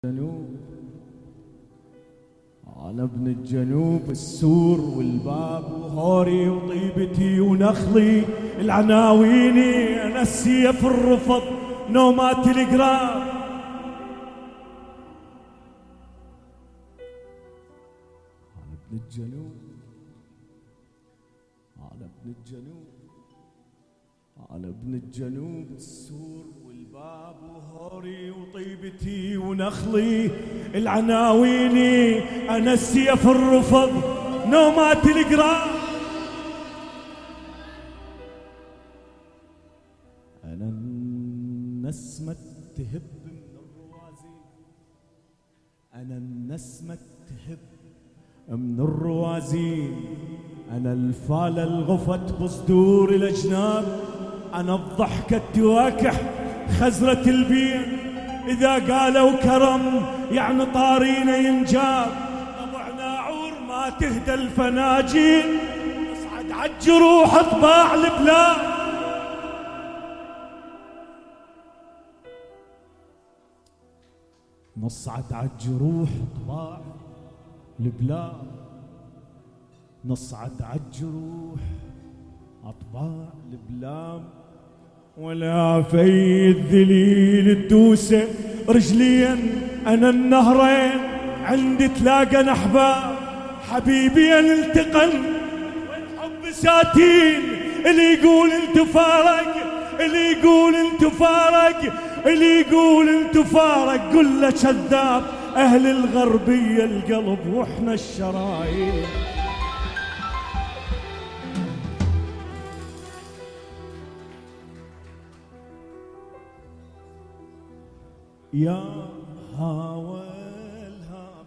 الجنوب أنا ابن الجنوب، السور والباب وهوري وطيبتي ونخلي العناويني، أنا السيف الرفض نومات القراب. أنا ابن الجنوب، أنا ابن الجنوب، أنا ابن الجنوب، السور والباب وهوري وطيبتي ونخلي العناويني، أنا السيف الرفض نومات القراب. أنا النسمة تهب من الروازين، أنا النسمة تهب من الروازين، أنا الفالة الغفت بصدور الأجناب، أنا الضحكة تواكح خزرة البين، إذا قالوا كرم يعني طارينا ينجاب، طبع ناعور ما تهدى الفناجين، نصعد عالجروح طباع البلاد. نصعد عالجروح طباع البلاد، نصعد عالجروح أطباع البلاد، ولا في الذليل تدوسه رجلين، أنا النهرين عندي تلاقى نحباب، حبيبي نلتقن والحب ساتين، اللي يقول انت فارق، اللي يقول انت فارق، اللي يقول انت فارق، قل له كذاب، أهل الغربية القلب وإحنا الشرايين. يا هوى الهاب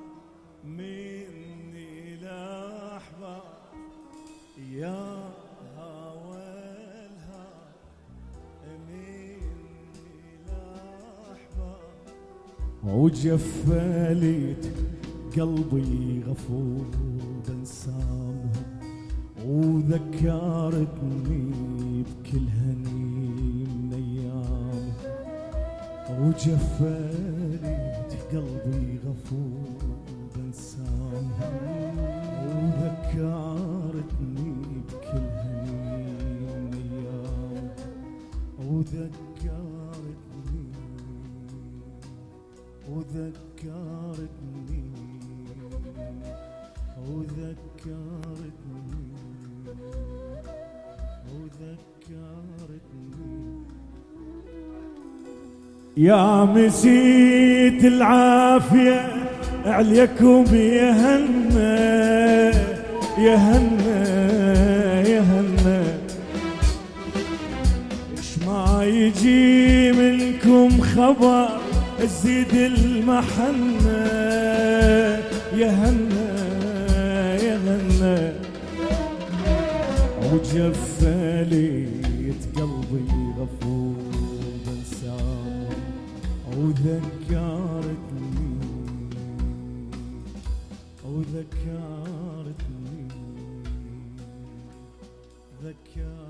مني الأحباب، يا هوى الهاب مني الأحباب، وجفلت قلبي غفور بنسامهم، وذكرتني بكل هني من أيامهم، وجفلت قلبي غفور بنسامهم، وذكرتني بكل هني من أيامهم، وذكرتني وذكرتني وذكرتني وذكرتني يا مسيت العافية عليكم يا هنا يا هنا يا هنا، اش ما يجي منكم خبر زيد المحنة يا هنا يا هنا، وجفلت قلبي غفور بنسامه، وذكرتني وذكرتني ذكرتني